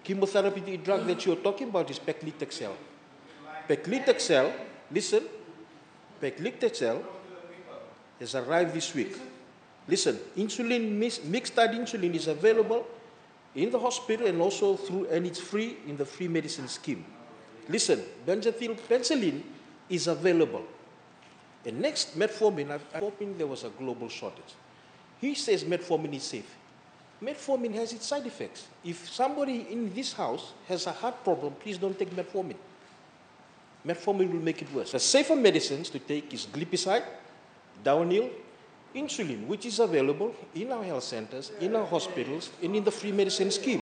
chemotherapy drug that you're talking about is paclitaxel. Paclitaxel, listen, paclitaxel has arrived this week. Listen, insulin, mixed-type insulin is available in the hospital and also and it's free in the free medicine scheme. Listen, penicillin is available. And next, metformin, I'm hoping there was a global shortage. He says metformin is safe. Metformin has its side effects. If somebody in this house has a heart problem, please don't take metformin. Metformin will make it worse. The safer medicines to take is glipizide, Downhill, insulin, which is available in our health centers, in our hospitals, and in the free medicine scheme.